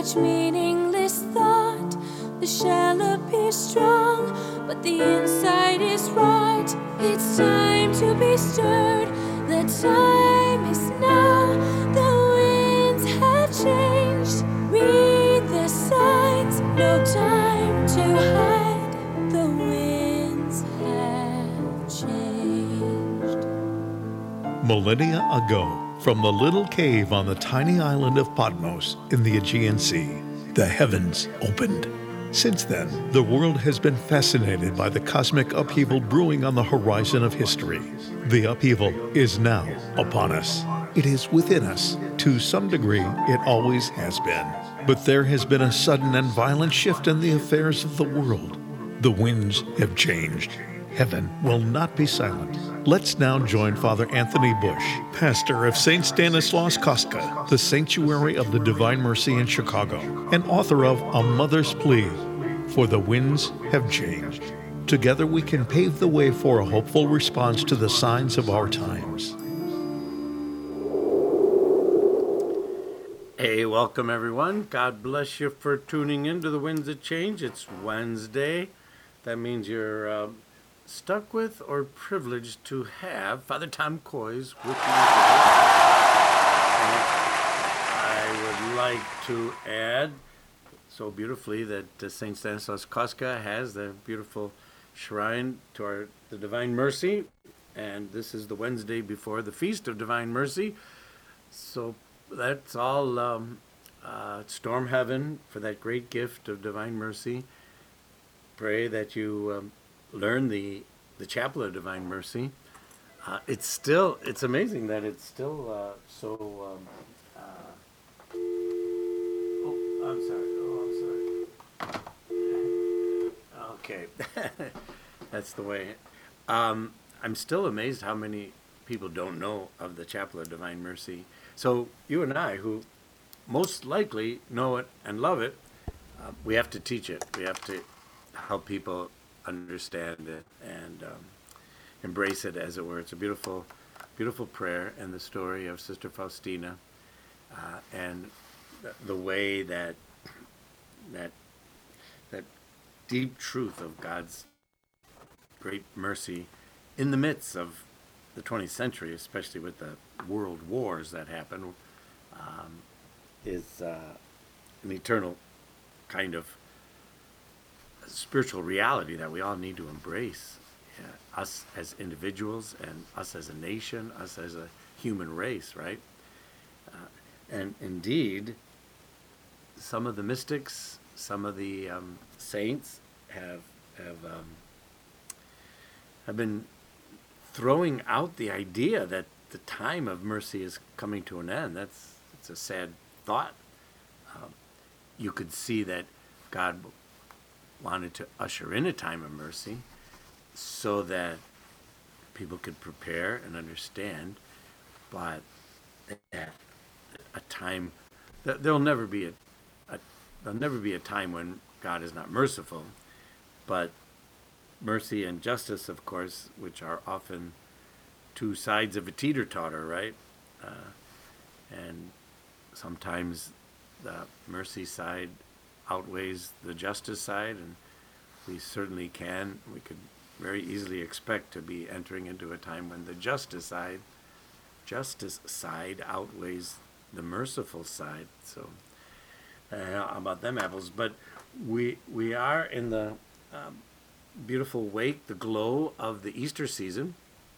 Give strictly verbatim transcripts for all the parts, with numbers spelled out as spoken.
each meaningless thought. The shell appears strong, but the inside is rot. It's time to be stirred. The time is now. The winds have changed. Read the signs. No time to hide. The winds have changed. Millennia ago, from the little cave on the tiny island of Patmos in the Aegean Sea, the heavens opened. Since then, the world has been fascinated by the cosmic upheaval brewing on the horizon of history. The upheaval is now upon us. It is within us. To some degree, it always has been. But there has been a sudden and violent shift in the affairs of the world. The winds have changed. Heaven will not be silent. Let's now join Father Anthony Bush, pastor of Saint Stanislaus Kostka, the Sanctuary of the Divine Mercy in Chicago, and author of A Mother's Plea, For the Winds Have Changed. Together we can pave the way for a hopeful response to the signs of our times. Hey, welcome everyone. God bless you for tuning in to The Winds That Change. It's Wednesday. That means you're uh, stuck with or privileged to have Father Tom Koys with you today. And I would like to add so beautifully that uh, Saint Stanislaus Kostka has the beautiful shrine to our the Divine Mercy, and this is the Wednesday before the Feast of Divine Mercy. So that's all um, uh, storm heaven for that great gift of Divine Mercy. Pray that you um, learn the the Chaplet of Divine Mercy. Uh, it's still, it's amazing that it's still uh, so, um, uh, oh, I'm sorry, oh, I'm sorry. Okay, that's the way. Um, I'm still amazed how many people don't know of the Chaplet of Divine Mercy. So you and I, who most likely know it and love it, uh, we have to teach it. We have to help people understand it and um, embrace it, as it were. It's a beautiful, beautiful prayer and the story of Sister Faustina, uh, and th- the way that that that deep truth of God's great mercy in the midst of the twentieth century, especially with the world wars that happen, um, is uh, an eternal kind of spiritual reality that we all need to embrace, yeah, us as individuals and us as a nation, us as a human race, right? Uh, and indeed, some of the mystics, some of the um, saints have have um, have been throwing out the idea that the time of mercy is coming to an end. That's it's a sad thought. Um, you could see that God wanted to usher in a time of mercy so that people could prepare and understand, but at a time that there'll never be a, a there'll never be a time when God is not merciful, but mercy and justice, of course, which are often two sides of a teeter-totter, right? Uh, and sometimes the mercy side outweighs the justice side, and we certainly can, we could very easily expect to be entering into a time when the justice side, justice side outweighs the merciful side. So, uh, how about them apples? But we we are in the um, beautiful wake, the glow of the Easter season.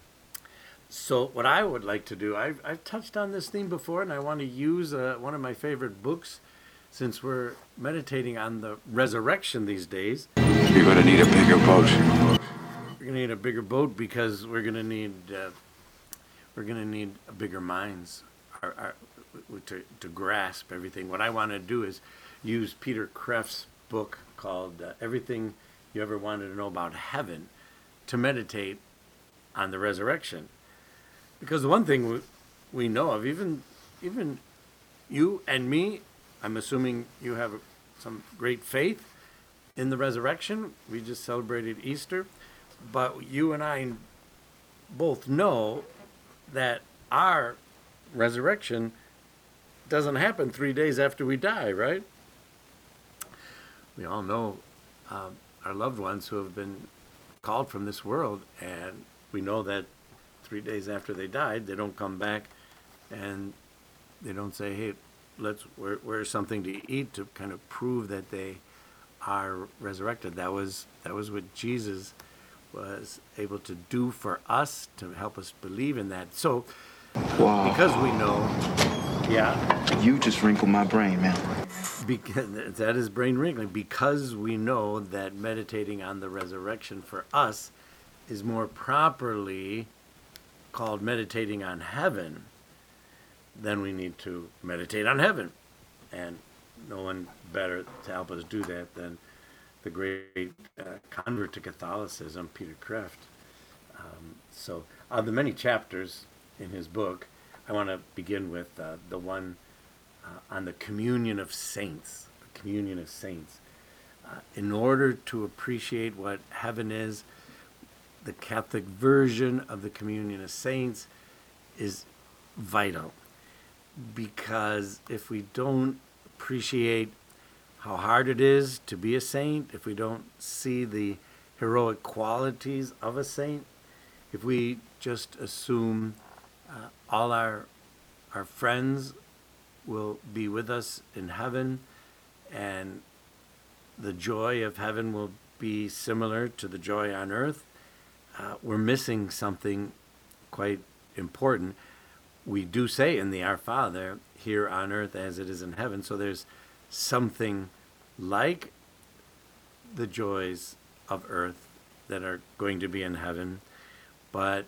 So what I would like to do, I've, I've touched on this theme before, and I want to use uh, one of my favorite books, since we're meditating on the resurrection these days. You're going to need a bigger boat. We're going to need a bigger boat because we're going to need uh, we're going to need bigger minds our, our, to to grasp everything. What I want to do is use Peter Kreff's book called uh, Everything You Ever Wanted to Know About Heaven to meditate on the resurrection. Because the one thing we, we know of, even even you and me, I'm assuming you have some great faith in the resurrection. We just celebrated Easter. But you and I both know that our resurrection doesn't happen three days after we die, right? we all know um, our loved ones who have been called from this world, and we know that three days after they died, they don't come back, and they don't say, "Hey, let's where, where's something to eat," to kind of prove that they are resurrected. That was that was what Jesus was able to do for us, to help us believe in that. So, Wow. because we know, yeah, You just wrinkled my brain, man. because that is brain wrinkling. Because we know that meditating on the resurrection for us is more properly called meditating on heaven, then we need to meditate on heaven. And no one better to help us do that than the great uh, convert to Catholicism, Peter Kreeft. Um, so, of the many chapters in his book, I want to begin with uh, the one uh, on the communion of saints. The communion of saints. Uh, in order to appreciate what heaven is, the Catholic version of the communion of saints is vital. Because if we don't appreciate how hard it is to be a saint, if we don't see the heroic qualities of a saint, if we just assume uh, all our our friends will be with us in heaven, and the joy of heaven will be similar to the joy on earth, uh, we're missing something quite important. We do say in the Our Father, here on earth as it is in heaven. So there's something like the joys of earth that are going to be in heaven, but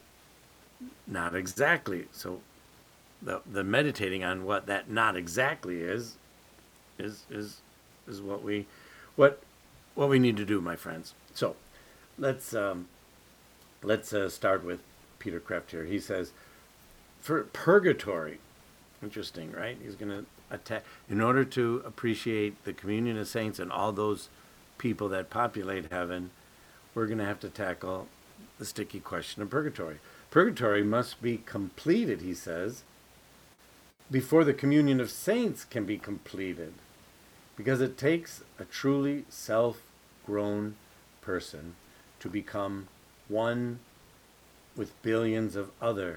not exactly. So the the meditating on what that not exactly is is is is what we what what we need to do, my friends. So let's um, let's uh, start with Peter Kreeft here. He says, for purgatory, interesting, right? He's going to attack, in order to appreciate the communion of saints and all those people that populate heaven, we're going to have to tackle the sticky question of purgatory. Purgatory must be completed, he says, before the communion of saints can be completed, because it takes a truly self-grown person to become one with billions of other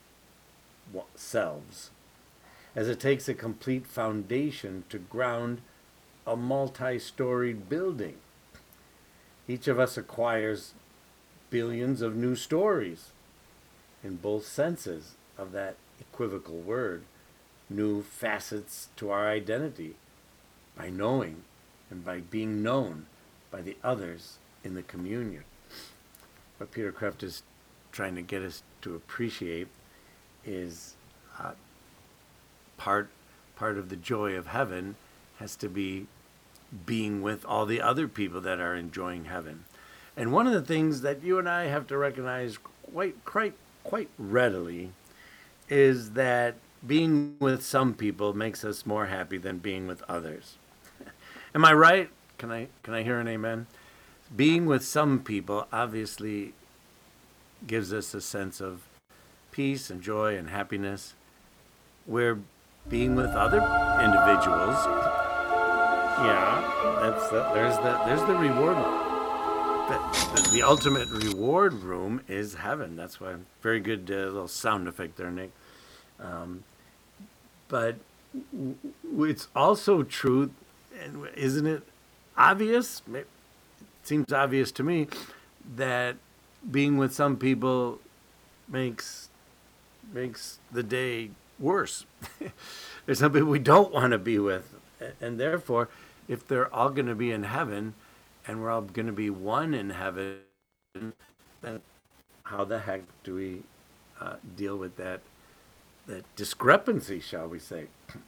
selves, as it takes a complete foundation to ground a multi-storied building. Each of us acquires billions of new stories in both senses of that equivocal word, new facets to our identity by knowing and by being known by the others in the communion. What Peter Kreeft is trying to get us to appreciate is uh, part part of the joy of heaven has to be being with all the other people that are enjoying heaven. And one of the things that you and I have to recognize quite quite quite readily is that being with some people makes us more happy than being with others. Am I right? Can I can I hear an amen? Being with some people obviously gives us a sense of peace and joy and happiness, where being with other individuals, yeah, that's the, there's the there's the reward. The, the, the ultimate reward room is heaven. That's why, very good uh, little sound effect there, Nick. Um, but w- w- it's also true, and isn't it obvious? It seems obvious to me that being with some people makes makes the day worse. There's some people we don't want to be with, and therefore, if they're all going to be in heaven, and we're all going to be one in heaven, then how the heck do we uh, deal with that that discrepancy, shall we say?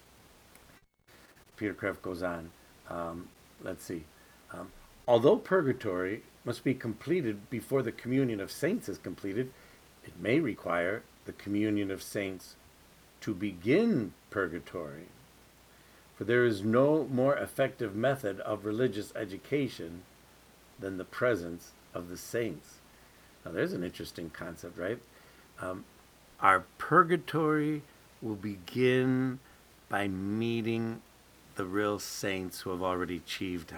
Peter Kreeft goes on. Um, let's see. Um, although purgatory must be completed before the communion of saints is completed, it may require the communion of saints to begin purgatory. For there is no more effective method of religious education than the presence of the saints. Now, there's an interesting concept, right? Um, our purgatory will begin by meeting the real saints who have already achieved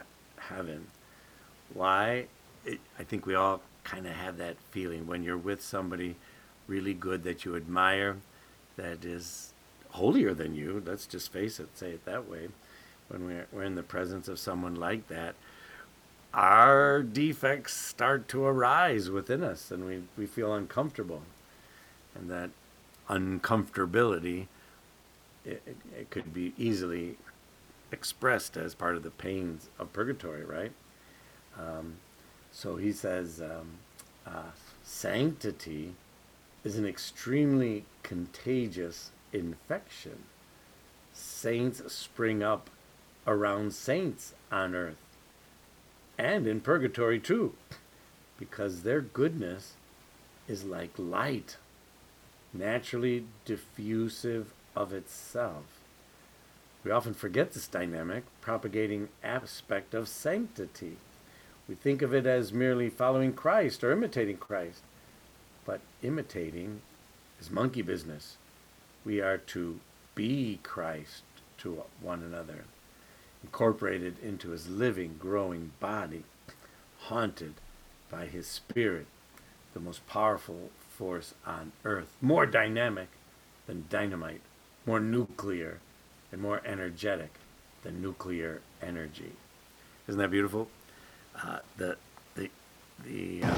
heaven. Why? It, I think we all kind of have that feeling when you're with somebody really good that you admire, that is holier than you. Let's just face it, say it that way. When we're, we're in the presence of someone like that, our defects start to arise within us, and we, we feel uncomfortable. And that uncomfortability, it, it, it could be easily expressed as part of the pains of purgatory, right? Um, so he says, um, uh, sanctity is an extremely contagious infection. Saints spring up around saints on earth and in purgatory too, because their goodness is like light, naturally diffusive of itself. We often forget this dynamic, propagating aspect of sanctity. We think of it as merely following Christ or imitating Christ. But imitating is monkey business. We are to be Christ to one another, incorporated into his living, growing body, haunted by his spirit, the most powerful force on earth, more dynamic than dynamite, more nuclear and more energetic than nuclear energy. Isn't that beautiful? Uh, the the the uh,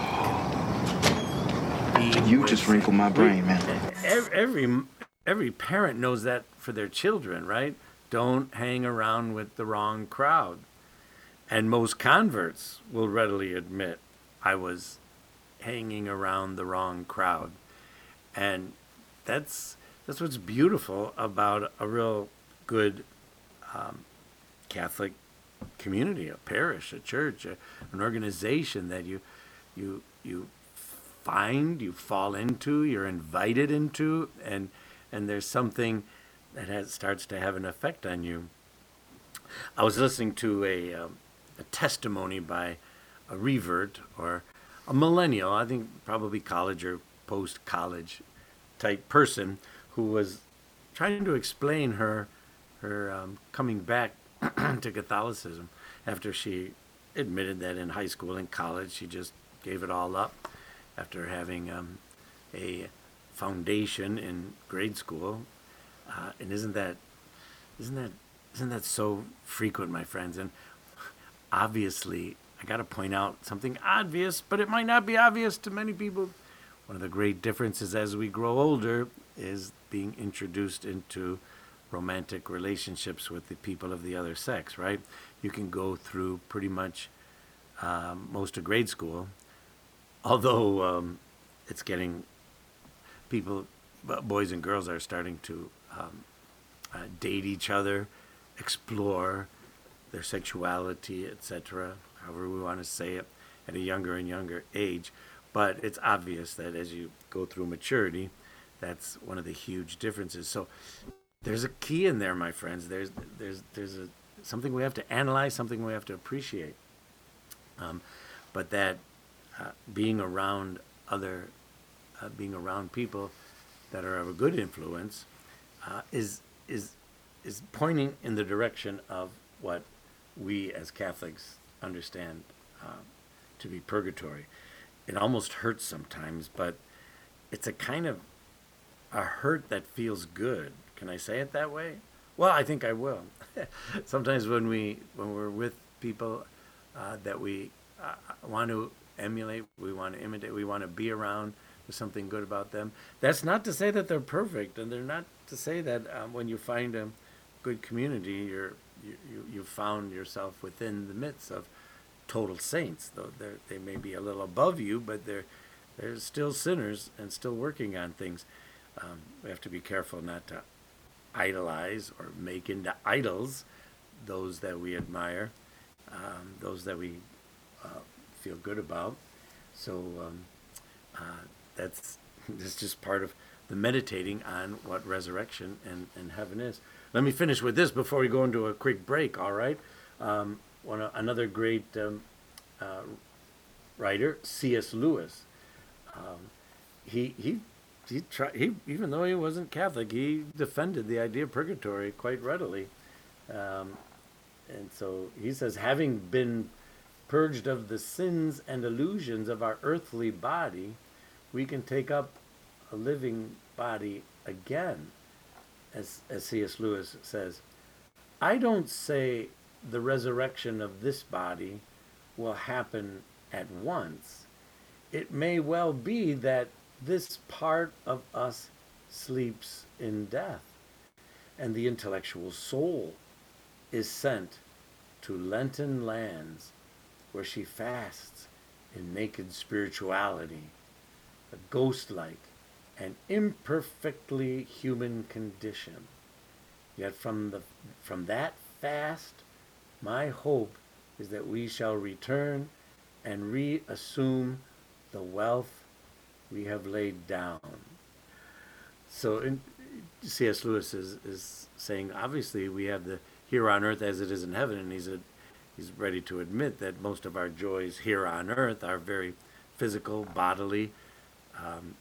wow. You just wrinkled my brain, man. Every, every every parent knows that for their children, right? Don't hang around with the wrong crowd. And most converts will readily admit, I was hanging around the wrong crowd. And that's that's what's beautiful about a real good um, Catholic community, a parish, a church, a, an organization that you you you find, you fall into, you're invited into, and and there's something that has starts to have an effect on you. I was listening to a um, a testimony by a revert or a millennial, I think probably college or post-college type person, who was trying to explain her her um, coming back to Catholicism after she admitted that in high school and college she just gave it all up after having um, a foundation in grade school. Uh, and isn't that isn't that isn't that so frequent, my friends? And obviously, I got to point out something obvious, but it might not be obvious to many people. One of the great differences as we grow older is being introduced into romantic relationships with the people of the other sex, right? You can go through pretty much um, most of grade school, although um, it's getting people, boys and girls are starting to um, uh, date each other, explore their sexuality, et cetera, however we want to say it, at a younger and younger age. But it's obvious that as you go through maturity, that's one of the huge differences. So there's a key in there, my friends. There's there's there's a something we have to analyze, something we have to appreciate. Um, but that uh, being around other, uh, being around people that are of a good influence, uh, is is is pointing in the direction of what we as Catholics understand uh, to be purgatory. It almost hurts sometimes, but it's a kind of a hurt that feels good. Can I say it that way? Well, I think I will. Sometimes when we when we're with people uh, that we uh, want to emulate, we want to imitate, we want to be around, there's something good about them. That's not to say that they're perfect, and they're not to say that um, when you find a good community, you're you you you found yourself within the midst of total saints. Though they they may be a little above you, but they're they're still sinners and still working on things. Um, we have to be careful not to idolize or make into idols those that we admire, um, those that we uh, feel good about. So um, uh, that's that's just part of the meditating on what resurrection and, and heaven is. Let me finish with this before we go into a quick break, all right? Um, one Another great um, uh, writer, C S Lewis, um, he he he tried. He even though he wasn't Catholic, he defended the idea of purgatory quite readily, um, and so he says, having been purged of the sins and illusions of our earthly body, we can take up a living body again. As, as C S Lewis says, I don't say the resurrection of this body will happen at once. It may well be that this part of us sleeps in death, and the intellectual soul is sent to Lenten lands where she fasts in naked spirituality, a ghost-like and imperfectly human condition. Yet from the from that fast, my hope is that we shall return and reassume the wealth we have laid down. So in, C S Lewis is, is saying, obviously we have the here on earth as it is in heaven, and he's a, he's ready to admit that most of our joys here on earth are very physical, bodily, um,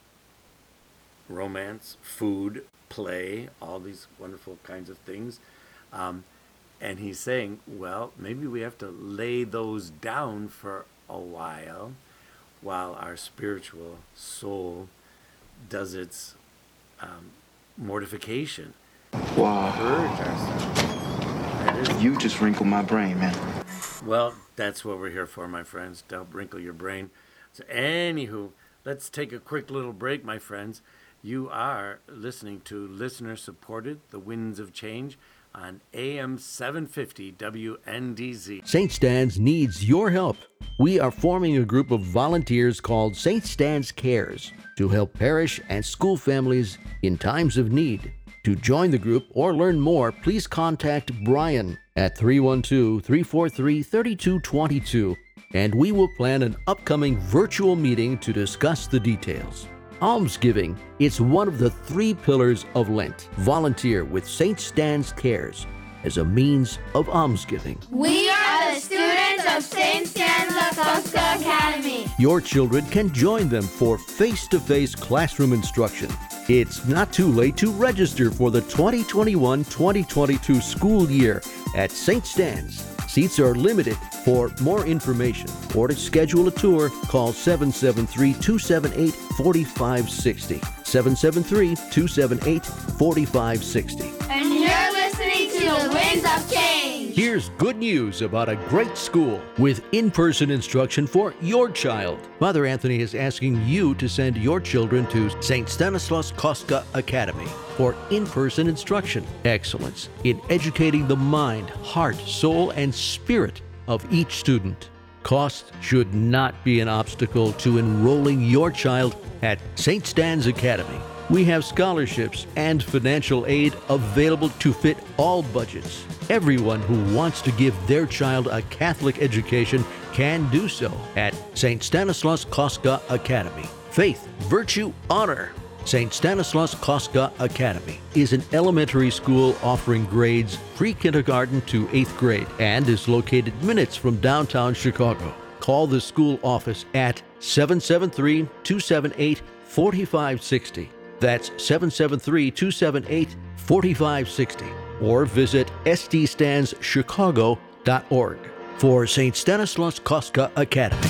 romance, food, play, all these wonderful kinds of things. Um, and he's saying, well, maybe we have to lay those down for a while while our spiritual soul does its um, mortification. Wow. Purge ourselves. That is, You just wrinkled my brain, man. well, that's what we're here for, my friends, to help wrinkle your brain. So anywho, let's take a quick little break, my friends. You are listening to listener-supported The Winds of Change on A M seven fifty W N D Z. Saint Stan's needs your help. We are forming a group of volunteers called Saint Stan's Cares to help parish and school families in times of need. To join the group or learn more, please contact Brian at three one two, three four three, three two two two, and we will plan an upcoming virtual meeting to discuss the details. Almsgiving, it's one of the three pillars of Lent. Volunteer with Saint Stan's Cares as a means of almsgiving. We are the students of Saint Stan's Lakoska Academy. Your children can join them for face-to-face classroom instruction. It's not too late to register for the twenty twenty-one twenty twenty-two school year at Saint Stan's. Seats are limited. For more information or to schedule a tour, call seven seven three, two seven eight, four five six zero. seven seven three, two seven eight, four five six zero. And you're listening to The Winds of Change. Here's good news about a great school with in-person instruction for your child. Father Anthony is asking you to send your children to Saint Stanislaus Kostka Academy for in-person instruction. Excellence in educating the mind, heart, soul, and spirit of each student. Cost should not be an obstacle to enrolling your child at Saint Stan's Academy. We have scholarships and financial aid available to fit all budgets. Everyone who wants to give their child a Catholic education can do so at Saint Stanislaus Kostka Academy. Faith, virtue, honor. Saint Stanislaus Kostka Academy is an elementary school offering grades pre-kindergarten to eighth grade and is located minutes from downtown Chicago. Call the school office at seven seven three, two seven eight, four five six zero. That's seven seven three, two seven eight, four five six zero. Or visit s d stans chicago dot org for Saint Stanislaus Kostka Academy.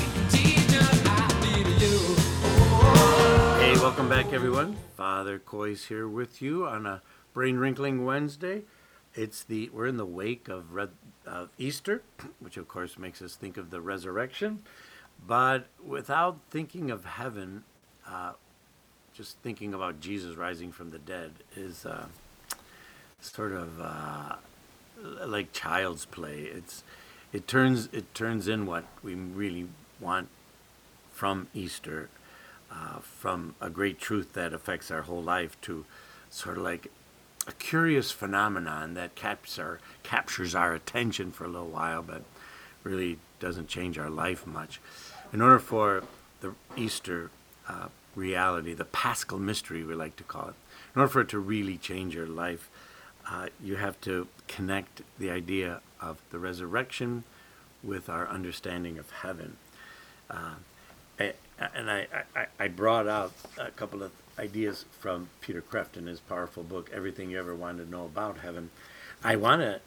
Hey, welcome back, everyone. Father Coy's here with you on a Brain Wrinkling Wednesday. It's the we're in the wake of Red, uh, Easter, which of course makes us think of the resurrection. But without thinking of heaven, uh, just thinking about Jesus rising from the dead is uh, sort of uh, like child's play. It's it turns it turns in what we really want from Easter. Uh, from a great truth that affects our whole life to sort of like a curious phenomenon that caps our, captures our attention for a little while, but really doesn't change our life much. In order for the Easter uh, reality, the Paschal mystery we like to call it, in order for it to really change your life, uh, you have to connect the idea of the resurrection with our understanding of heaven. Uh, And I, I, I brought out a couple of ideas from Peter Kreeft in his powerful book, Everything You Ever Wanted to Know About Heaven. I want to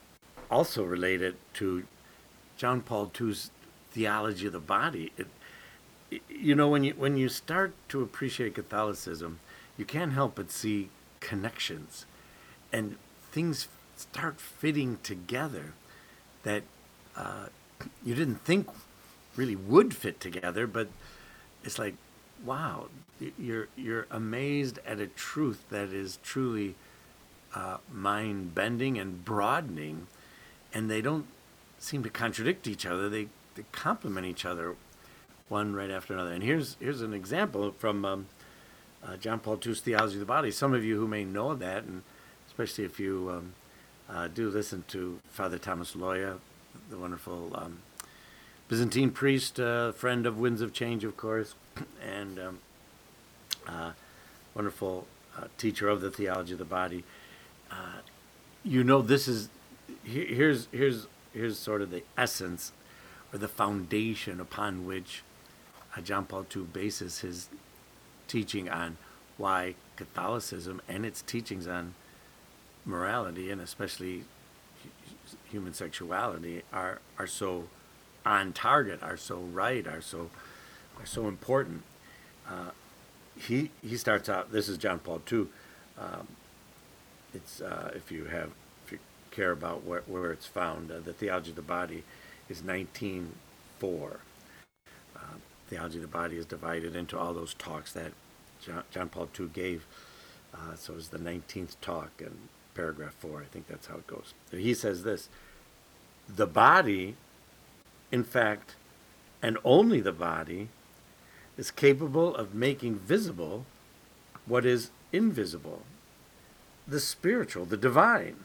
also relate it to John Paul the Second's theology of the body. It, it, you know, when you when you start to appreciate Catholicism, you can't help but see connections, and things start fitting together that uh, you didn't think really would fit together, but it's like, wow, you're you're amazed at a truth that is truly uh, mind-bending and broadening, and they don't seem to contradict each other. They they complement each other, one right after another. And here's here's an example from um, uh, John Paul the Second's Theology of the Body. Some of you who may know that, and especially if you um, uh, do listen to Father Thomas Loya, the wonderful um, Byzantine priest, uh, friend of Winds of Change, of course, and um, uh, wonderful uh, teacher of the theology of the body. Uh, you know, this is here, here's here's here's sort of the essence or the foundation upon which uh, John Paul the Second bases his teaching on why Catholicism and its teachings on morality and especially human sexuality are are so on target, are so right, are so are so important. Uh, he he starts out. This is John Paul the Second. Um, it's uh, if you have if you care about where where it's found, uh, the Theology of the Body is nineteen four. Uh, Theology of the Body is divided into all those talks that John, John Paul the Second gave. Uh, so it's the nineteenth talk in paragraph four. I think that's how it goes. He says this: the body, in fact, and only the body, is capable of making visible what is invisible, the spiritual, the divine.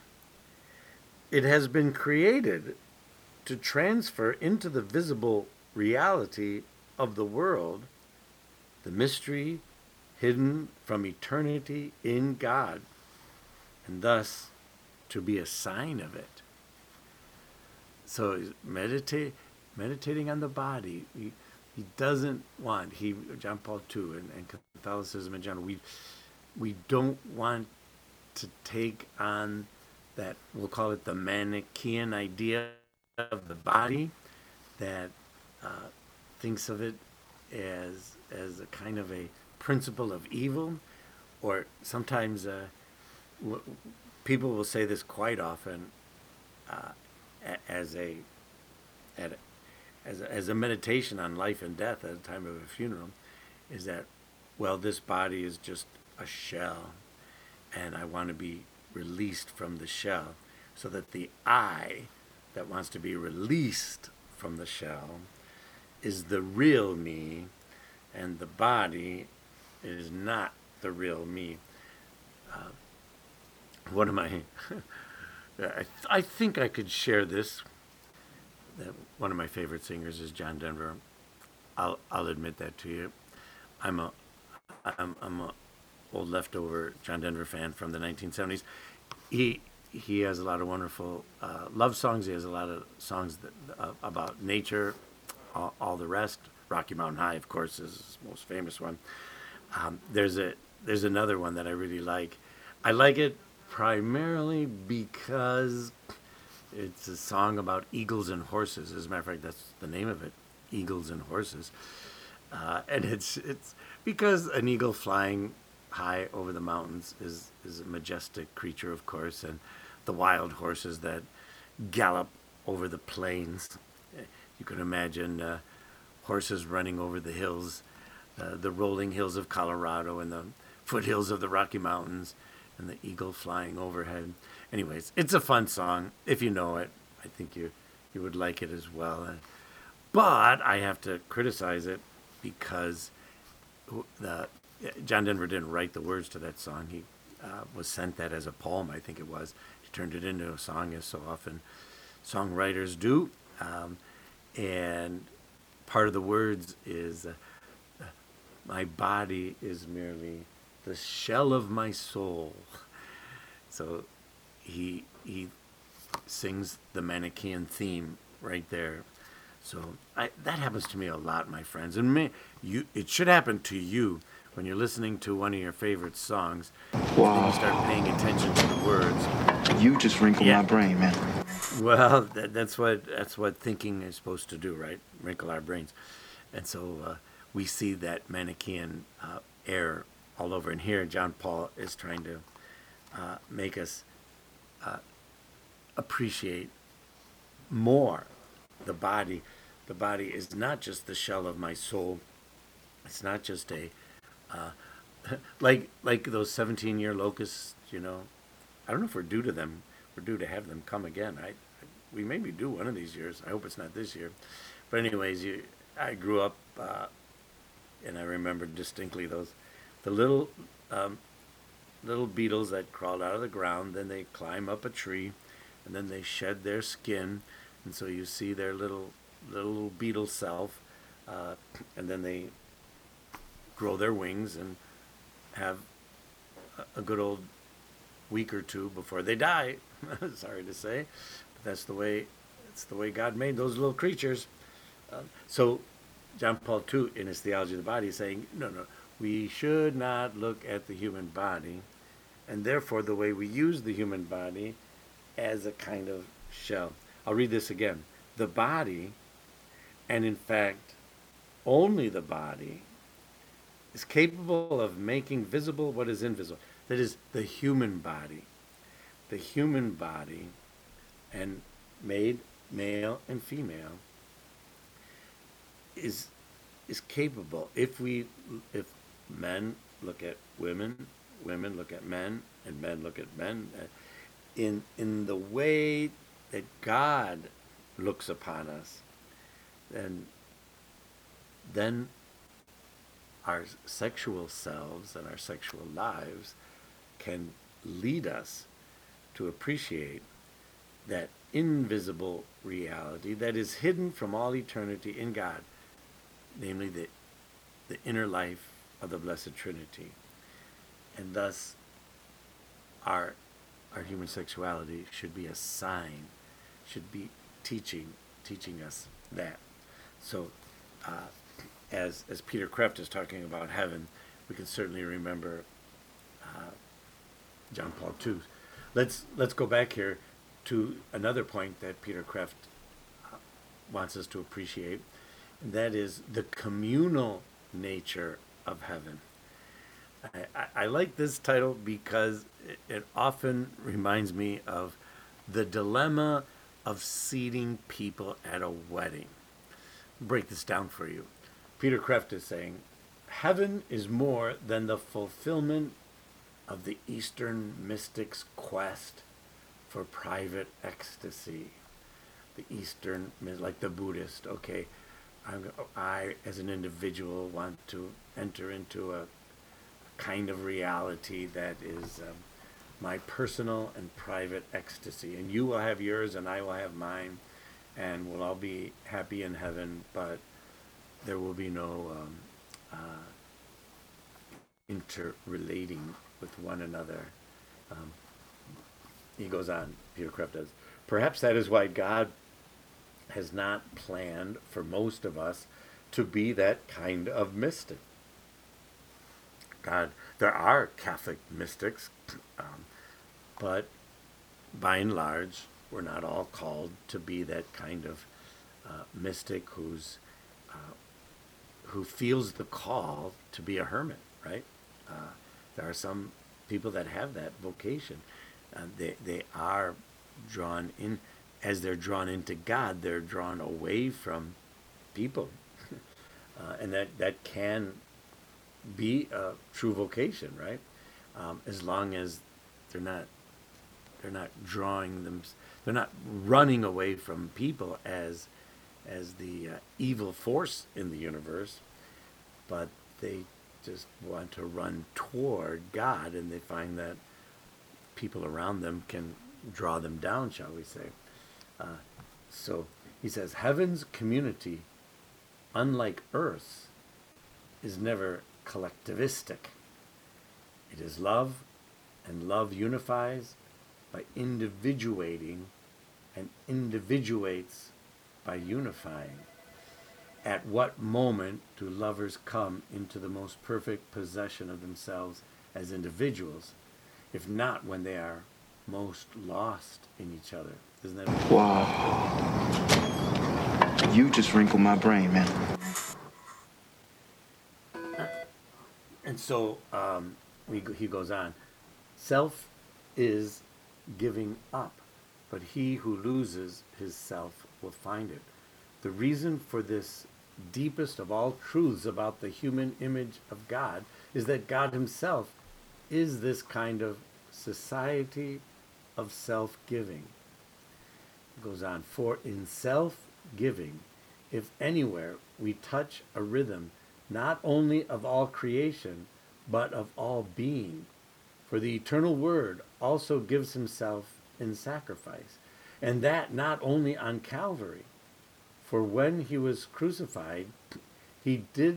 It has been created to transfer into the visible reality of the world the mystery hidden from eternity in God, and thus to be a sign of it. So meditate, meditating on the body. He, he doesn't want, he John Paul the Second and, and Catholicism in general, we, we don't want to take on that, we'll call it the Manichaean idea of the body, that uh, thinks of it as as a kind of a principle of evil, or sometimes uh, w- people will say this quite often uh, a- as a, at a as a, as a meditation on life and death at the time of a funeral, is that, well, this body is just a shell, and I want to be released from the shell, so that the I that wants to be released from the shell is the real me, and the body is not the real me. Uh, one of my, I, th- I think I could share this. That one of my favorite singers is John Denver. I'll I'll admit that to you. I'm a I'm I'm a old leftover John Denver fan from the nineteen seventies. He he has a lot of wonderful uh, love songs. He has a lot of songs that, uh, about nature, all, all the rest. Rocky Mountain High, of course, is his most famous one. Um, there's a there's another one that I really like. I like it primarily because it's a song about eagles and horses. As a matter of fact, that's the name of it, Eagles and Horses. Uh, and it's it's because an eagle flying high over the mountains is, is a majestic creature, of course, and the wild horses that gallop over the plains. You can imagine uh, horses running over the hills, uh, the rolling hills of Colorado and the foothills of the Rocky Mountains, and the eagle flying overhead. Anyways, it's a fun song. If you know it, I think you you would like it as well. But I have to criticize it because the John Denver didn't write the words to that song. He uh, was sent that as a poem, I think it was. He turned it into a song, as so often songwriters do. Um, and part of the words is, uh, my body is merely the shell of my soul. So he he sings the Manichaean theme right there. So I, that happens to me a lot, my friends. And me, you, it should happen to you when you're listening to one of your favorite songs. Wow. And you start paying attention to the words. You just wrinkled Yeah. my brain, man. Well, that, that's what that's what thinking is supposed to do, right? Wrinkle our brains, and so uh, we see that Manichaean uh, error all over. And here, John Paul is trying to uh, make us uh, appreciate more the body. The body is not just the shell of my soul. It's not just a uh, like like those seventeen-year locusts. You know, I don't know if we're due to them. We're due to have them come again. I, we may be due one of these years. I hope it's not this year. But anyways, you, I grew up, uh, and I remember distinctly those, the little, um, little beetles that crawled out of the ground. Then they climb up a tree, and then they shed their skin, and so you see their little, little beetle self, uh, and then they grow their wings and have a, a good old week or two before they die. Sorry to say, but that's the way. It's the way God made those little creatures. Uh, so, John Paul the Second, in his theology of the body, is saying, no, no, we should not look at the human body, and therefore the way we use the human body as a kind of shell. I'll read this again. The body, and in fact, only the body, is capable of making visible what is invisible. That is, the human body. The human body, and made male and female, is is capable. If we, if men look at women, women look at men, and men look at men, uh, in in the way that God looks upon us, then then our sexual selves and our sexual lives can lead us to appreciate that invisible reality that is hidden from all eternity in God, namely the, the inner life of the Blessed Trinity. And thus, our, our human sexuality should be a sign, should be teaching, teaching us that. So, uh, as, as Peter Kreeft is talking about heaven, we can certainly remember uh, John Paul the Second. Let's let's go back here to another point that Peter Kreeft uh, wants us to appreciate, and that is the communal nature of heaven. I, I, I like this title because it, it often reminds me of the dilemma of seating people at a wedding. I'll break this down for you. Peter Kreeft is saying, heaven is more than the fulfillment of the Eastern mystic's quest for private ecstasy. The Eastern, like the Buddhist, okay, I'm, I as an individual want to enter into a kind of reality that is um, my personal and private ecstasy. And you will have yours and I will have mine, and we'll all be happy in heaven, but there will be no um, uh, interrelating with one another. Um, he goes on, Peter Kreeft does. Perhaps that is why God has not planned for most of us to be that kind of mystic. God, there are Catholic mystics, um, but by and large, we're not all called to be that kind of uh, mystic who's uh, who feels the call to be a hermit, right? Uh, there are some people that have that vocation. Uh, they they are drawn in, as they're drawn into God, they're drawn away from people, uh, and that that can be a true vocation, right? Um, as long as they're not they're not drawing them, they're not running away from people as as the uh, evil force in the universe, but they just want to run toward God, and they find that people around them can draw them down, shall we say. Uh, so he says, heaven's community, unlike Earth's, is never collectivistic. It is love, and love unifies by individuating and individuates by unifying. At what moment do lovers come into the most perfect possession of themselves as individuals, if not when they are most lost in each other. Isn't that? Wow. You just wrinkled my brain, man. And so um, we, he goes on. Self is giving up, but he who loses his self will find it. The reason for this deepest of all truths about the human image of God is that God himself is this kind of society of self-giving. It goes on, for in self-giving, if anywhere we touch a rhythm, not only of all creation, but of all being, for the eternal Word also gives himself in sacrifice, and that not only on Calvary. For when he was crucified, he did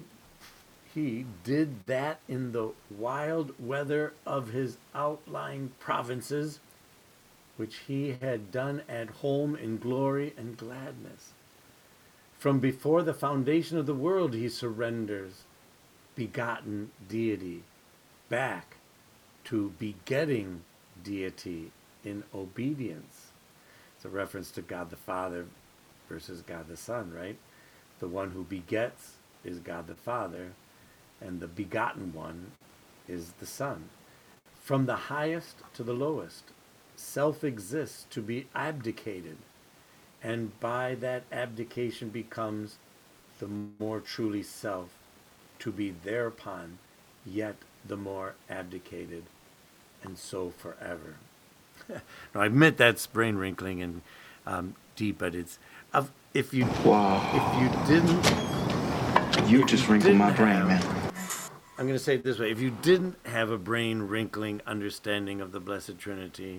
he did that in the wild weather of his outlying provinces, which he had done at home in glory and gladness. From before the foundation of the world he surrenders begotten deity back to begetting deity in obedience. It's a reference to God the Father versus God the Son, right? The one who begets is God the Father, and the begotten one is the Son. From the highest to the lowest, self exists to be abdicated, and by that abdication becomes the more truly self, to be thereupon yet the more abdicated, and so forever. Now, I admit that's brain wrinkling and um, deep, but it's of if you Wow. if you didn't You if just you wrinkled my didn't brain, have- man. I'm going to say it this way: if you didn't have a brain wrinkling understanding of the Blessed Trinity,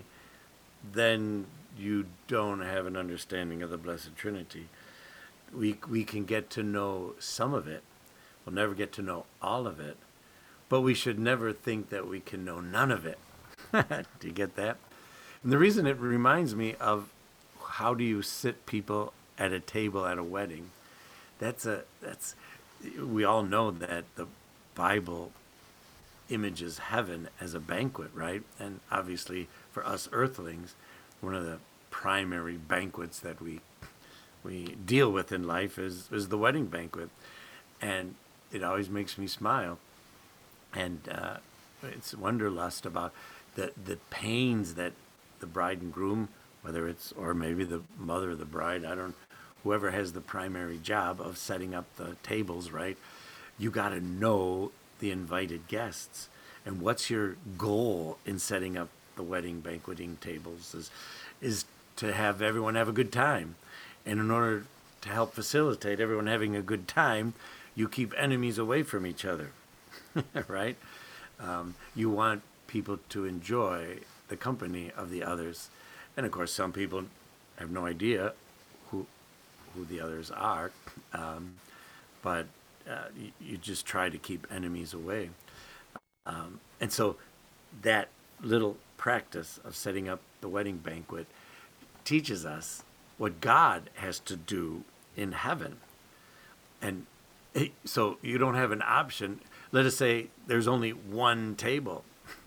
then you don't have an understanding of the Blessed Trinity. We we can get to know some of it. We'll never get to know all of it, but we should never think that we can know none of it. Do you get that? And the reason it reminds me of how do you sit people at a table at a wedding? That's a that's we all know that the Bible images heaven as a banquet, right? And obviously for us earthlings, one of the primary banquets that we we deal with in life is is the wedding banquet, and it always makes me smile. And uh, it's wanderlust about the the pains that the bride and groom, whether it's or maybe the mother of the bride, I don't, whoever has the primary job of setting up the tables, right? You got to know the invited guests, and what's your goal in setting up the wedding banqueting tables is is to have everyone have a good time. And in order to help facilitate everyone having a good time, you keep enemies away from each other, right? Um, you want people to enjoy the company of the others. And of course, some people have no idea who who the others are, um, but uh, you, you just try to keep enemies away. Um, and so that little practice of setting up the wedding banquet teaches us what God has to do in heaven. And it, so you don't have an option. Let us say there's only one table.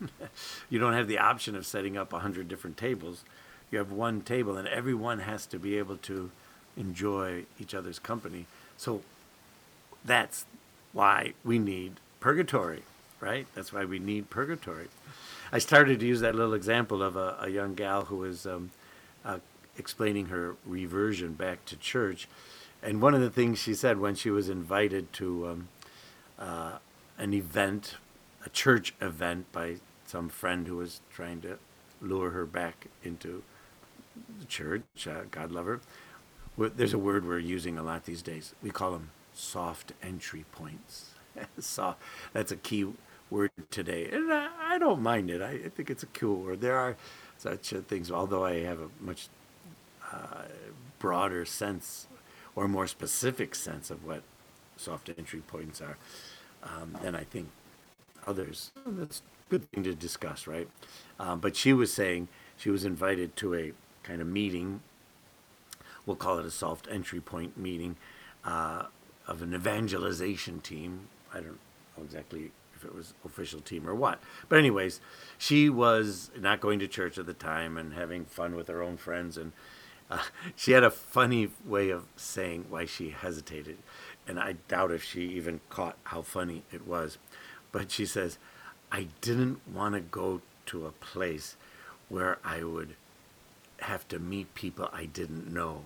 You don't have the option of setting up a hundred different tables. You have one table, and everyone has to be able to enjoy each other's company. So that's why we need purgatory, right? That's why we need purgatory. I started to use that little example of a, a young gal who was um, uh, explaining her reversion back to church. And one of the things she said when she was invited to um, uh, an event, a church event by some friend who was trying to lure her back into the church, uh, God love her. Well, there's a word we're using a lot these days. We call them soft entry points. So that's a key word today. And I, I don't mind it. I, I think it's a cool word. There are such uh, things, although I have a much uh, broader sense or more specific sense of what soft entry points are um, than I think others. That's a good thing to discuss, right? Um, but she was saying she was invited to a kind of meeting. We'll call it a soft entry point meeting uh, of an evangelization team. I don't know exactly if it was official team or what. But anyways, she was not going to church at the time and having fun with her own friends. And uh, she had a funny way of saying why she hesitated. And I doubt if she even caught how funny it was. But she says, I didn't want to go to a place where I would have to meet people I didn't know.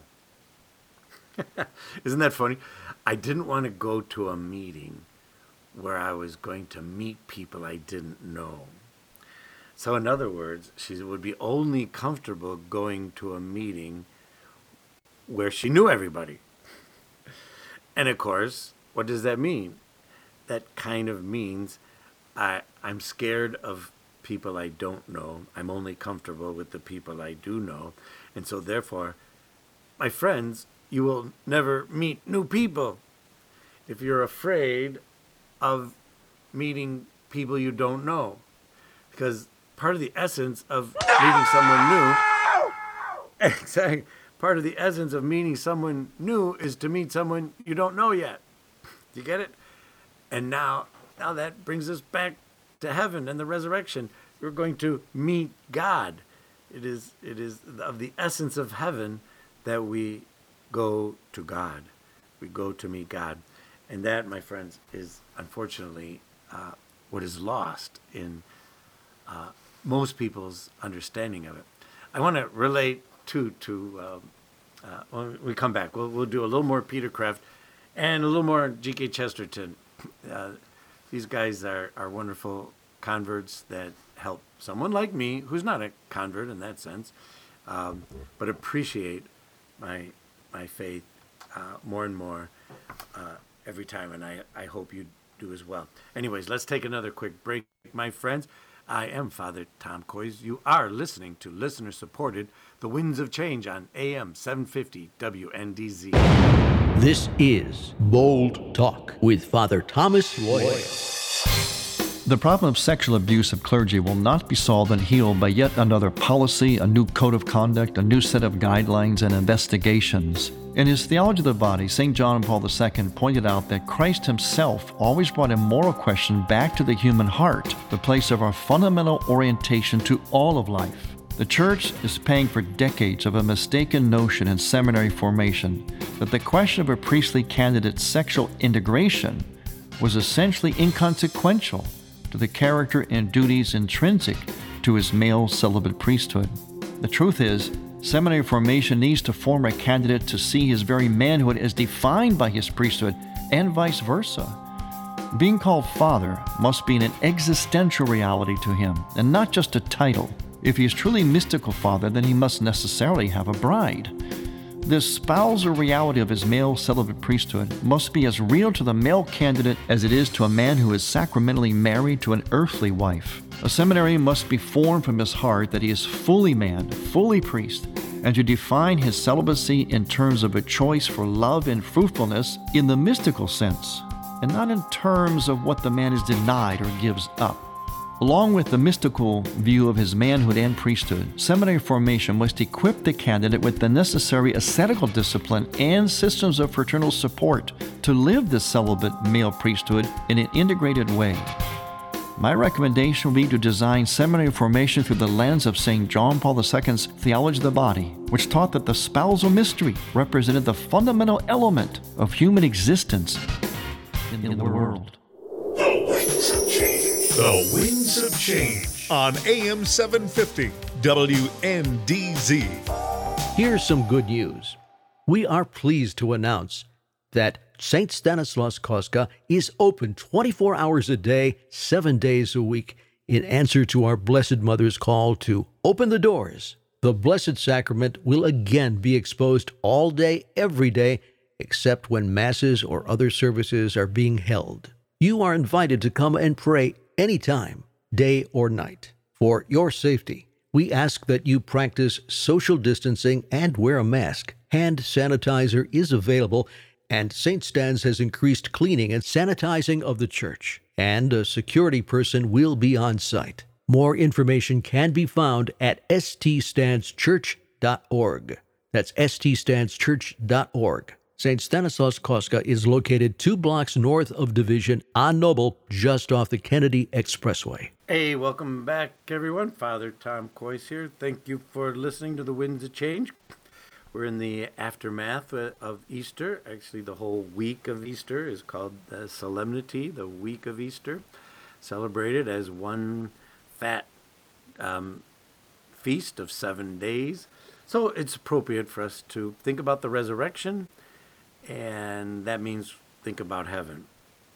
Isn't that funny? I didn't want to go to a meeting where I was going to meet people I didn't know. So in other words, she would be only comfortable going to a meeting where she knew everybody. And of course, what does that mean? That kind of means I, I'm scared of people I don't know. I'm only comfortable with the people I do know. And so therefore, my friends, you will never meet new people if you're afraid of meeting people you don't know. Because part of the essence of meeting someone new, exactly, part of the essence of meeting someone new is to meet someone you don't know yet. Do you get it? And now, now that brings us back to heaven and the resurrection. We're going to meet God. It is, it is of the essence of heaven that we go to God. We go to meet God. And that, my friends, is unfortunately uh, what is lost in uh, most people's understanding of it. I want to relate to, to uh, uh, when we come back, we'll, we'll do a little more Peter Kreeft and a little more G K Chesterton. Uh, these guys are, are wonderful converts that help someone like me, who's not a convert in that sense, um, but appreciate my my faith uh, more and more uh, every time, and I, I hope you do as well. Anyways, let's take another quick break, my friends. I am Father Tom Koys. You are listening to listener-supported The Winds of Change on A M seven fifty W N D Z. This is Bold Talk with Father Thomas Loya. The problem of sexual abuse of clergy will not be solved and healed by yet another policy, a new code of conduct, a new set of guidelines and investigations. In his Theology of the Body, Saint John Paul the Second pointed out that Christ himself always brought a moral question back to the human heart, the place of our fundamental orientation to all of life. The Church is paying for decades of a mistaken notion in seminary formation that the question of a priestly candidate's sexual integration was essentially inconsequential to the character and duties intrinsic to his male celibate priesthood. The truth is, seminary formation needs to form a candidate to see his very manhood as defined by his priesthood, and vice versa. Being called father must be an existential reality to him, and not just a title. If he is truly mystical father, then he must necessarily have a bride. This spousal reality of his male celibate priesthood must be as real to the male candidate as it is to a man who is sacramentally married to an earthly wife. A seminary must be formed from his heart that he is fully man, fully priest, and to define his celibacy in terms of a choice for love and fruitfulness in the mystical sense, and not in terms of what the man is denied or gives up. Along with the mystical view of his manhood and priesthood, seminary formation must equip the candidate with the necessary ascetical discipline and systems of fraternal support to live the celibate male priesthood in an integrated way. My recommendation would be to design seminary formation through the lens of Saint John Paul the Second's Theology of the Body, which taught that the spousal mystery represented the fundamental element of human existence in, in the world. The Winds of Change. The Winds of Change on A M seven fifty W N D Z. Here's some good news. We are pleased to announce that Saint Stanislaus Kostka is open twenty-four hours a day, seven days a week, in answer to our Blessed Mother's call to open the doors. The Blessed Sacrament will again be exposed all day, every day, except when masses or other services are being held. You are invited to come and pray anytime, day or night. For your safety, we ask that you practice social distancing and wear a mask. Hand sanitizer is available, and Saint Stan's has increased cleaning and sanitizing of the church, and a security person will be on site. More information can be found at s t stans church dot org. That's s t stans church dot org. Saint Stanislaus Kostka is located two blocks north of Division on Noble, just off the Kennedy Expressway. Hey, welcome back, everyone. Father Tom Kois here. Thank you for listening to the Winds of Change. We're in the aftermath of Easter. Actually, the whole week of Easter is called the Solemnity, the week of Easter, celebrated as one fat um, feast of seven days. So it's appropriate for us to think about the resurrection, and that means think about heaven.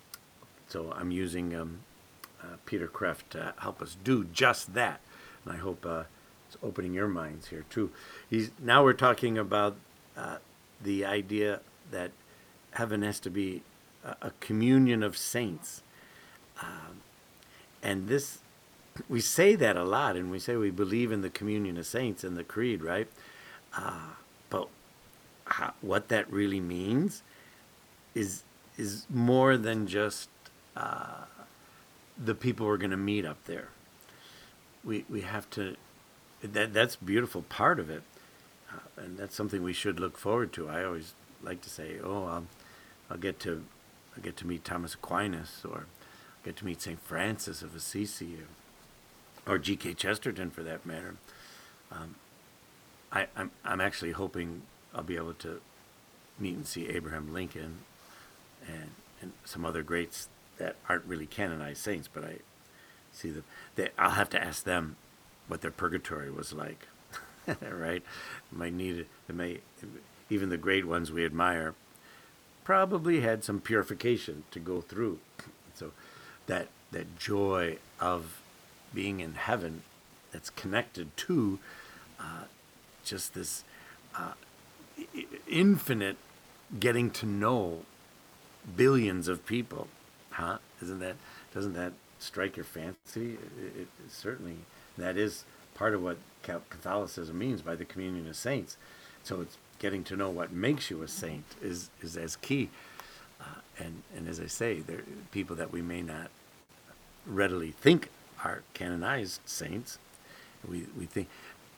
So I'm using um, uh, Peter Kreeft to help us do just that, and I hope uh, it's opening your minds here too. He's now we're talking about uh, the idea that heaven has to be a, a communion of saints, um, and this we say that a lot, and we say we believe in the communion of saints in the creed, right? Uh, but how, what that really means is is more than just uh, the people we're going to meet up there. We we have to. That that's a beautiful part of it, uh, and that's something we should look forward to. I always like to say, "Oh, I'll, I'll get to, I'll get to meet Thomas Aquinas, or I'll get to meet Saint Francis of Assisi, or, or G K Chesterton, for that matter." Um, I, I'm I'm actually hoping I'll be able to meet and see Abraham Lincoln, and and some other greats that aren't really canonized saints, but I see them. They, I'll have to ask them what their purgatory was like, right? Might need it. It may, even the great ones we admire probably had some purification to go through. So that that joy of being in heaven, that's connected to uh, just this uh, infinite getting to know billions of people, huh? Isn't that doesn't that strike your fancy? It, it certainly. That is part of what Catholicism means by the communion of saints. So it's getting to know what makes you a saint is, is as key. Uh, and, and as I say, there are people that we may not readily think are canonized saints. We, we think,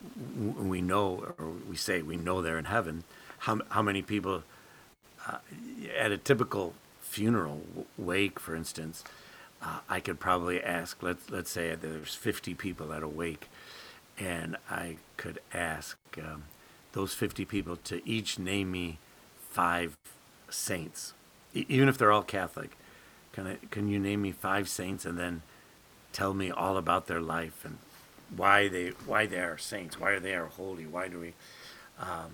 we know, or we say we know they're in heaven. How, how many people uh, at a typical funeral wake, for instance, Uh, I could probably ask, let's, let's say there's fifty people at a wake, and I could ask um, those fifty people to each name me five saints, e- even if they're all Catholic. Can I, can you name me five saints and then tell me all about their life and why they why they are saints, why they are holy, why do we... Um,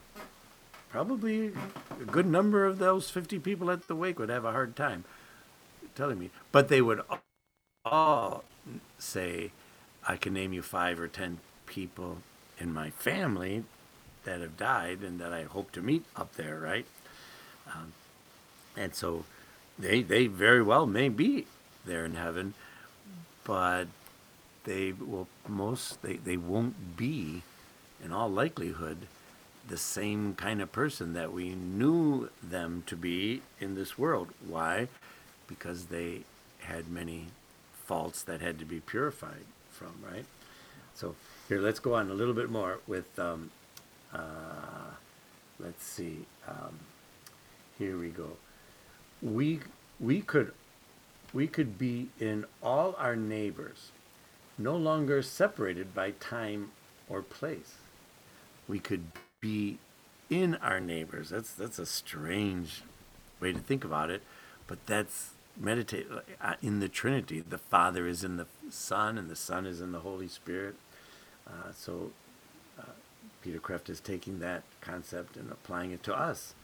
probably a good number of those fifty people at the wake would have a hard time telling me, but they would all say, I can name you five or ten people in my family that have died and that I hope to meet up there, right? Um, and so they they very well may be there in heaven, but they will most they, they won't be, in all likelihood, the same kind of person that we knew them to be in this world. Why? Because they had many faults that had to be purified from, right? So here, let's go on a little bit more with, um, uh, let's see, um, here we go. We we could we could be in all our neighbors, no longer separated by time or place. We could be in our neighbors. That's that's a strange way to think about it, but that's meditate in the Trinity. The Father is in the Son, and the Son is in the Holy Spirit. Uh, so uh, Peter Kreeft is taking that concept and applying it to us.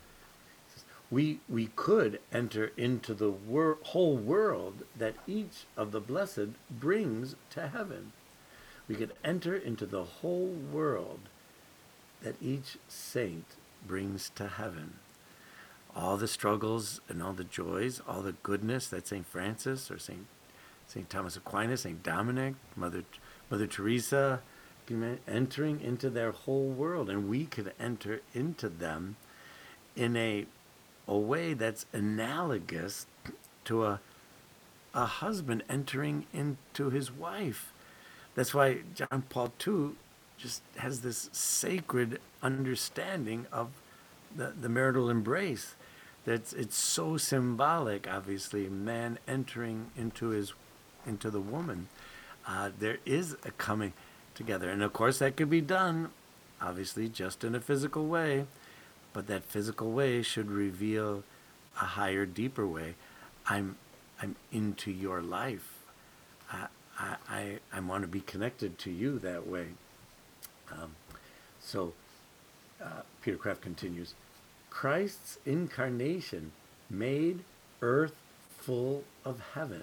We we could enter into the wor- whole world that each of the blessed brings to heaven. We could enter into the whole world that each saint brings to heaven. All the struggles and all the joys, all the goodness that Saint Francis or Saint Saint Thomas Aquinas, Saint Dominic, Mother Mother Teresa, entering into their whole world, and we could enter into them in a a way that's analogous to a a husband entering into his wife. That's why John Paul the Second just has this sacred understanding of the, the marital embrace. That's it's so symbolic. Obviously, man entering into his into the woman. Uh, there is a coming together, and of course that could be done, obviously, just in a physical way. But that physical way should reveal a higher, deeper way. I'm I'm into your life. I I I, I want to be connected to you that way. Um, so uh, Peter Kraft continues. Christ's incarnation made earth full of heaven.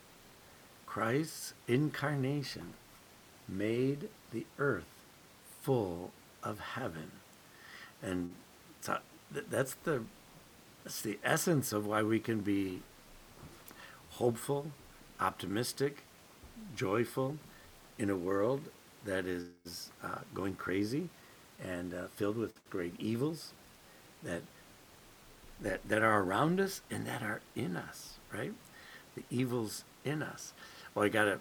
Christ's incarnation made the earth full of heaven. And so that's the that's the essence of why we can be hopeful, optimistic, joyful in a world that is uh, going crazy and uh, filled with great evils that that that are around us and that are in us, right? The evils in us. Well, I got to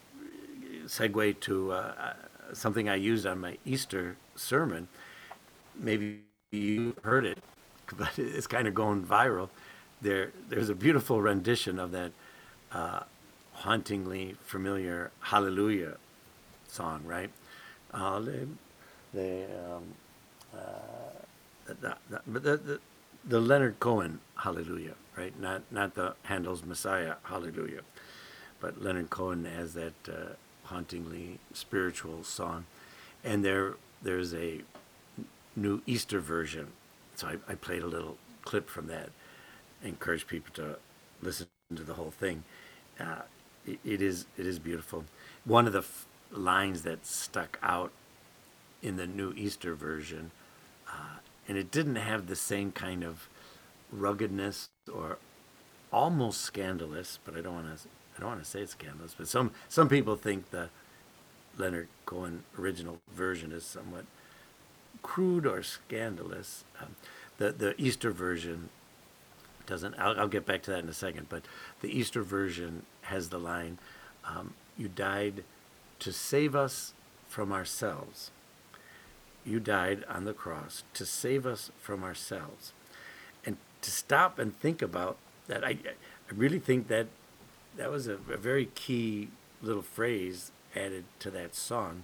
segue to uh, something I used on my Easter sermon. Maybe you heard it, but it's kind of going viral. There, there's a beautiful rendition of that uh, hauntingly familiar Hallelujah song, right? Hallelujah. The, um, uh, the, the, the, the, the Leonard Cohen Hallelujah, right? Not not the Handel's Messiah Hallelujah, but Leonard Cohen has that uh, hauntingly spiritual song, and there there's a new Easter version. So I, I played a little clip from that. I encourage people to listen to the whole thing. Uh, it, it is it is beautiful. One of the f- lines that stuck out in the new Easter version, uh, and it didn't have the same kind of ruggedness or almost scandalous, but I don't want to I don't want to say it's scandalous. But some some people think the Leonard Cohen original version is somewhat crude or scandalous. Um, the the Easter version doesn't. I'll, I'll get back to that in a second. But the Easter version has the line, um, "You died to save us from ourselves. You died on the cross to save us from ourselves." And to stop and think about that, I I really think that that was a, a very key little phrase added to that song,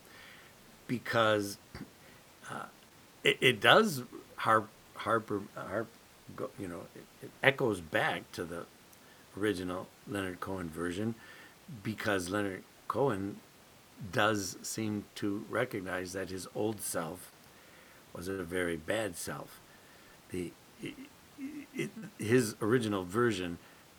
because uh, it, it does harp, harp, harp, go, you know, it, it echoes back to the original Leonard Cohen version, because Leonard Cohen does seem to recognize that his old self was a very bad self. The it, it, his original version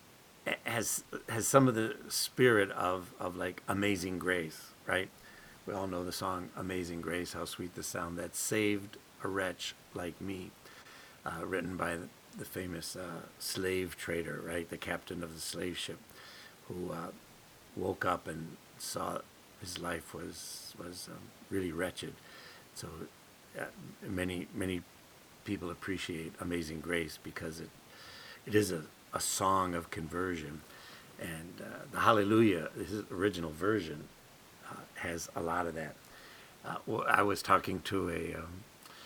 has has some of the spirit of, of like Amazing Grace, right? We all know the song Amazing Grace, how sweet the sound that saved a wretch like me, uh, written by the, the famous uh, slave trader, right? The captain of the slave ship, who uh, woke up and saw his life was was um, really wretched. So uh, many many people appreciate Amazing Grace because it it is a a song of conversion, and uh, the Hallelujah, his original version, uh, has a lot of that. Uh, well, I was talking to a um,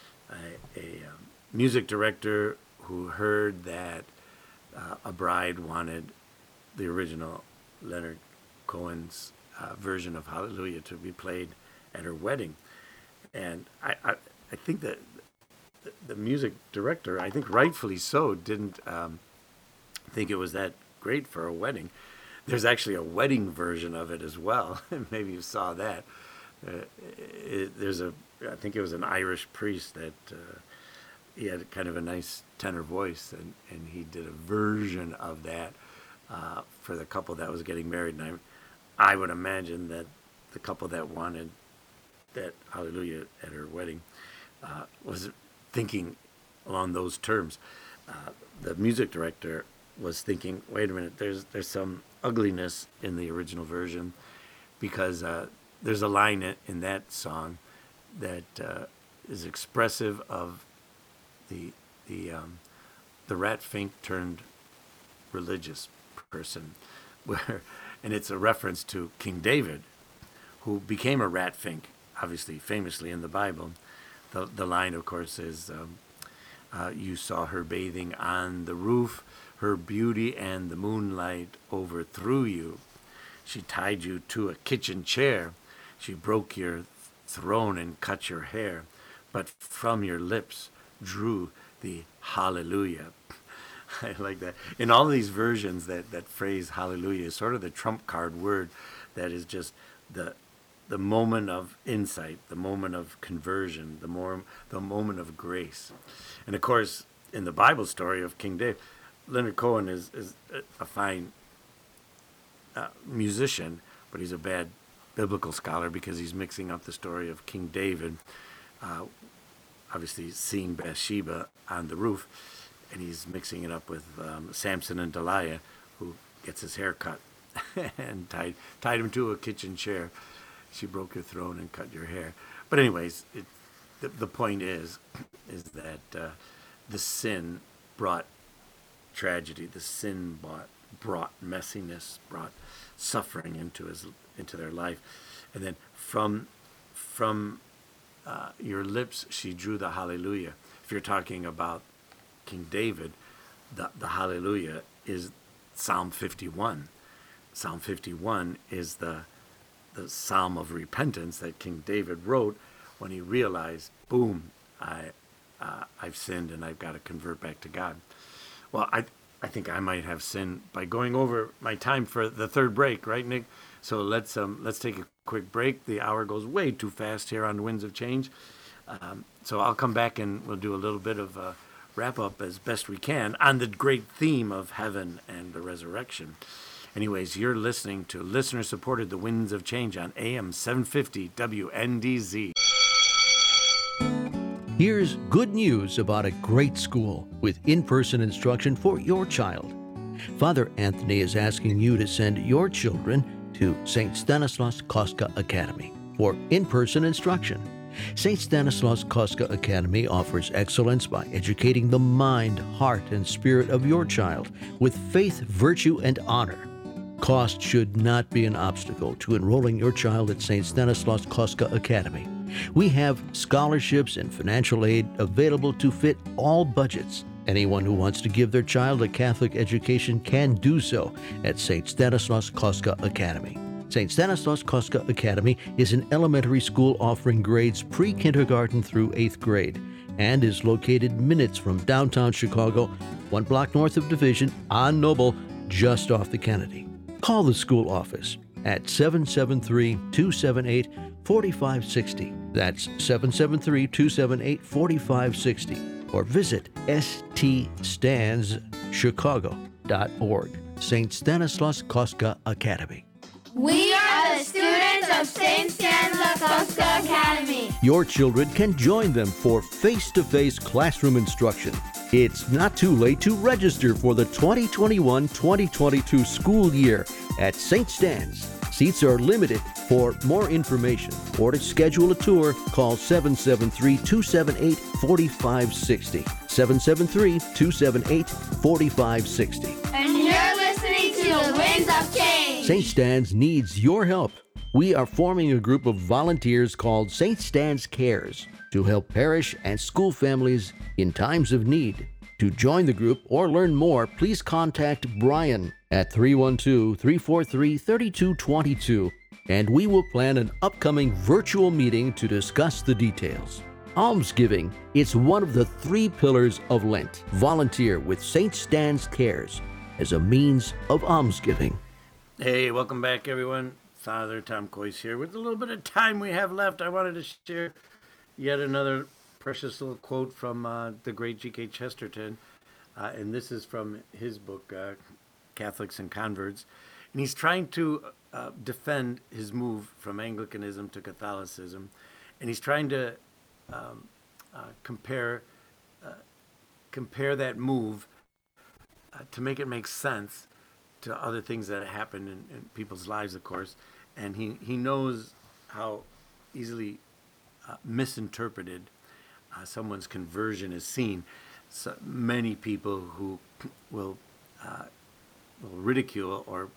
a, a um, music director who heard that uh, a bride wanted the original Leonard Cohen's uh, version of Hallelujah to be played at her wedding, and I I, I think that the, the music director, I think rightfully so, didn't. Um, think it was that great for a wedding. There's actually a wedding version of it as well. Maybe you saw that. Uh, it, there's a, I think it was an Irish priest that uh, he had kind of a nice tenor voice, and, and he did a version of that uh, for the couple that was getting married. And I, I would imagine that the couple that wanted that Hallelujah at her wedding uh, was thinking along those terms. Uh, the music director was thinking, wait a minute, there's there's some ugliness in the original version, because uh, there's a line in, in that song that uh, is expressive of the the um, the rat fink turned religious person, where, and it's a reference to King David, who became a rat fink, obviously famously in the Bible. The the line, of course, is um, Uh, you saw her bathing on the roof. Her beauty and the moonlight overthrew you. She tied you to a kitchen chair. She broke your throne and cut your hair, but from your lips drew the hallelujah. I like that. In all these versions, that, that phrase hallelujah is sort of the trump card word that is just the the moment of insight, the moment of conversion, the more the moment of grace. And of course, in the Bible story of King David, Leonard Cohen is, is a fine uh, musician, but he's a bad biblical scholar because he's mixing up the story of King David, uh, obviously seeing Bathsheba on the roof, and he's mixing it up with um, Samson and Delilah, who gets his hair cut and tied tied him to a kitchen chair. She broke your throne and cut your hair. But anyways, it, the, the point is, is that uh, the sin brought tragedy. The sin brought, brought messiness, brought suffering into his into their life. And then from from uh, your lips, she drew the hallelujah. If you're talking about King David, the, the hallelujah is Psalm fifty-one. Psalm fifty-one is the the psalm of repentance that King David wrote when he realized, boom, I, uh, I've sinned and I've got to convert back to God. Well, I I think I might have sinned by going over my time for the third break, right, Nick? So let's um let's take a quick break. The hour goes way too fast here on Winds of Change. Um, so I'll come back and we'll do a little bit of a wrap up as best we can on the great theme of heaven and the resurrection. Anyways, you're listening to listener-supported The Winds of Change on A M seven fifty W N D Z. Here's good news about a great school with in-person instruction for your child. Father Anthony is asking you to send your children to Saint Stanislaus Kostka Academy for in-person instruction. Saint Stanislaus Kostka Academy offers excellence by educating the mind, heart, and spirit of your child with faith, virtue, and honor. Cost should not be an obstacle to enrolling your child at Saint Stanislaus Kostka Academy. We have scholarships and financial aid available to fit all budgets. Anyone who wants to give their child a Catholic education can do so at Saint Stanislaus Kostka Academy. Saint Stanislaus Kostka Academy is an elementary school offering grades pre-kindergarten through eighth grade and is located minutes from downtown Chicago, one block north of Division on Noble, just off the Kennedy. Call the school office at seven seven three, two seven eight, four five six zero. That's seven seven three, two seven eight, four five six zero. Or visit s t stans chicago dot org. Saint Stanislaus Kostka Academy. We are the students of Saint Stanislaus Kostka Academy. Your children can join them for face-to-face classroom instruction. It's not too late to register for the twenty twenty-one twenty twenty-two school year at Saint Stan's. Seats are limited. For more information or to schedule a tour, call seven seven three, two seven eight, four five six zero. seven seven three, two seven eight, four five six zero. And you're listening to the Winds of Change. Saint Stan's needs your help. We are forming a group of volunteers called Saint Stan's Cares to help parish and school families in times of need. To join the group or learn more, please contact Brian at three one two, three four three, three two two two, and we will plan an upcoming virtual meeting to discuss the details. Almsgiving, it's one of the three pillars of Lent. Volunteer with Saint Stan's Cares as a means of almsgiving. Hey, welcome back, everyone. Father Tom Coyce here. With a little bit of time we have left, I wanted to share yet another precious little quote from uh, the great G K Chesterton. Uh, and this is from his book, uh, Catholics and Converts. And he's trying to uh, defend his move from Anglicanism to Catholicism. And he's trying to um, uh, compare uh, compare that move uh, to make it make sense to other things that happen in, in people's lives, of course. And he, he knows how easily uh, misinterpreted uh, someone's conversion is seen. So many people who will, uh, will ridicule or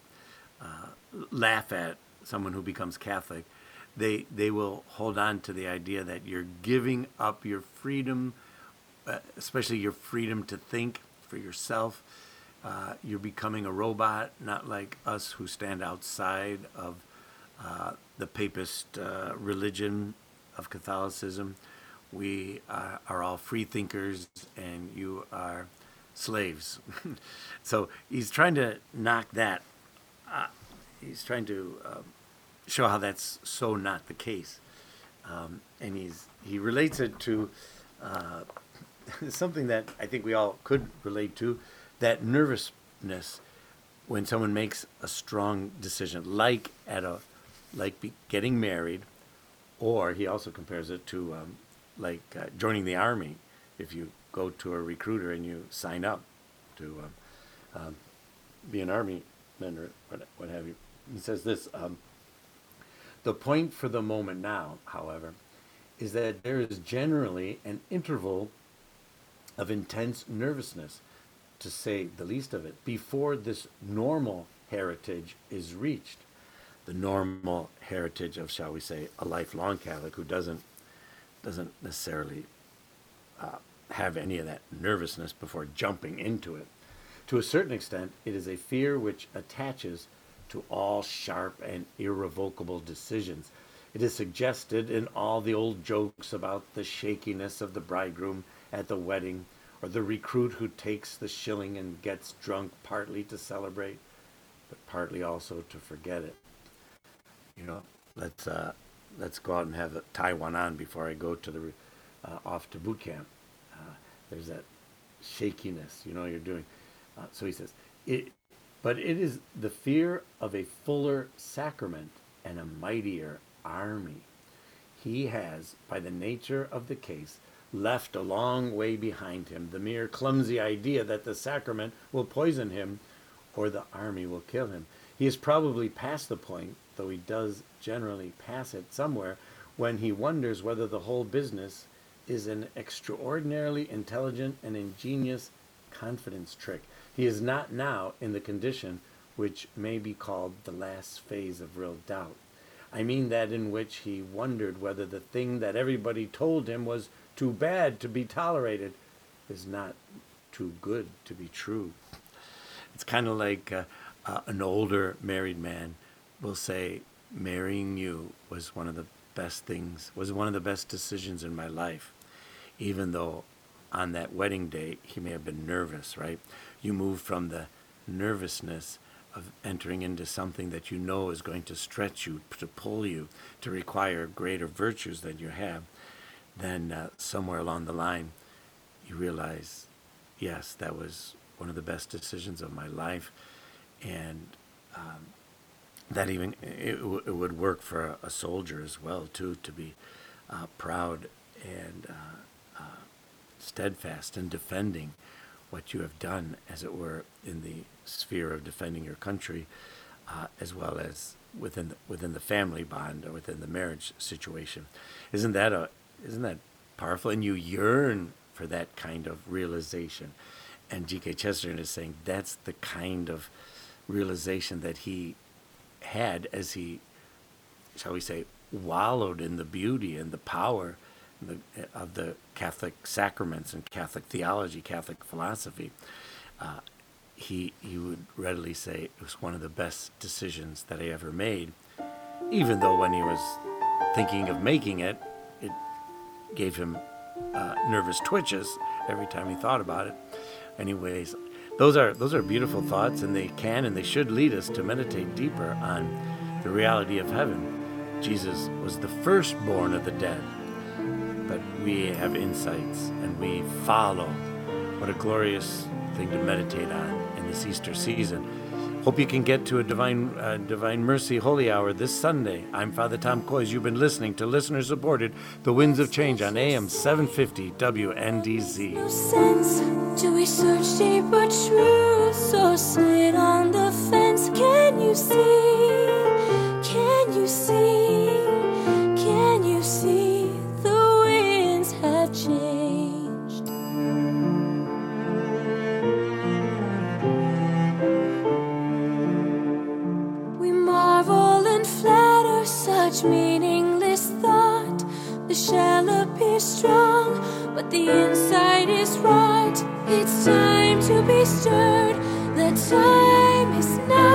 uh, laugh at someone who becomes Catholic, they they will hold on to the idea that you're giving up your freedom uh, especially your freedom to think for yourself. Uh, you're becoming a robot, not like us who stand outside of uh, the papist uh, religion of Catholicism. We uh, are all free thinkers, and you are slaves. So he's trying to knock that. Uh, he's trying to uh, show how that's so not the case, um, and he's he relates it to uh, something that I think we all could relate to: that nervousness when someone makes a strong decision, like at a like be, getting married, or he also compares it to um, like uh, joining the army. If you go to a recruiter and you sign up to um, um, be an army man or what, what have you. He says this, um, the point for the moment now, however, is that there is generally an interval of intense nervousness, to say the least of it, before this normal heritage is reached. The normal heritage of, shall we say, a lifelong Catholic who doesn't doesn't necessarily uh, have any of that nervousness before jumping into it. To a certain extent, it is a fear which attaches to all sharp and irrevocable decisions. It is suggested in all the old jokes about the shakiness of the bridegroom at the wedding, or the recruit who takes the shilling and gets drunk partly to celebrate, but partly also to forget it. You know, let's uh, let's go out and have a tie one on before I go to the uh, off to boot camp. Uh, there's that shakiness, you know, you're doing. Uh, so he says, it, but it is the fear of a fuller sacrament and a mightier army. He has, by the nature of the case, left a long way behind him the mere clumsy idea that the sacrament will poison him or the army will kill him. He is probably past the point, though he does generally pass it somewhere, when he wonders whether the whole business is an extraordinarily intelligent and ingenious confidence trick. He is not now in the condition which may be called the last phase of real doubt. I mean that in which he wondered whether the thing that everybody told him was too bad to be tolerated is not too good to be true. It's kind of like uh, uh, an older married man will say, marrying you was one of the best things, was one of the best decisions in my life, even though on that wedding day he may have been nervous, right? You move from the nervousness of entering into something that you know is going to stretch you, to pull you, to require greater virtues than you have. Then uh, somewhere along the line, you realize, yes, that was one of the best decisions of my life. And um, that even, it, w- it would work for a, a soldier as well, too, to be uh, proud and uh, uh, steadfast in defending what you have done, as it were, in the sphere of defending your country, uh, as well as within the, within the family bond or within the marriage situation. Isn't that a isn't that powerful? And you yearn for that kind of realization. And G K Chesterton is saying that's the kind of realization that he had as he, shall we say, wallowed in the beauty and the power the, of the Catholic sacraments and Catholic theology, Catholic philosophy. Uh, he he would readily say it was one of the best decisions that I ever made, even though when he was thinking of making it, it gave him uh, nervous twitches every time he thought about it. Anyways, those are those are beautiful thoughts, and they can and they should lead us to meditate deeper on the reality of heaven. Jesus was the firstborn of the dead, but we have insights and we follow. What a glorious thing to meditate on in this Easter season. Hope you can get to a Divine uh, Divine Mercy Holy Hour this Sunday. I'm Father Tom Coys. You've been listening to listener-supported The Winds of Change on A M seven fifty W N D Z. No sense to research deeper truths or sit on the fence. Can you see? Can you see? Can you see the winds have changed? We marvel and flatter such meaningless thought. The shall appear strong, but the inside is rot. It's time to be stirred. The time is now.